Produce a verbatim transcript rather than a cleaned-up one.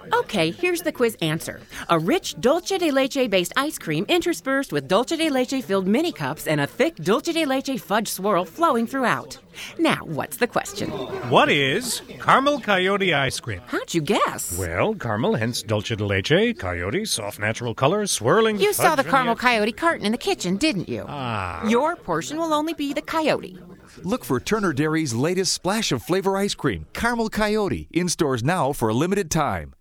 Okay, here's the quiz answer. A rich dulce de leche-based ice cream interspersed with dulce de leche-filled mini cups and a thick dulce de leche fudge swirl flowing throughout. Now, what's the question? What is caramel coyote ice cream? How'd you guess? Well, caramel, hence dulce de leche, coyote, soft natural color, swirling You fudge saw the and caramel yet- coyote carton in the kitchen, didn't you? Ah. Your portion will only be the coyote. Look for Turner Dairy's latest splash of flavor ice cream, Caramel Coyote, in stores now for a limited time.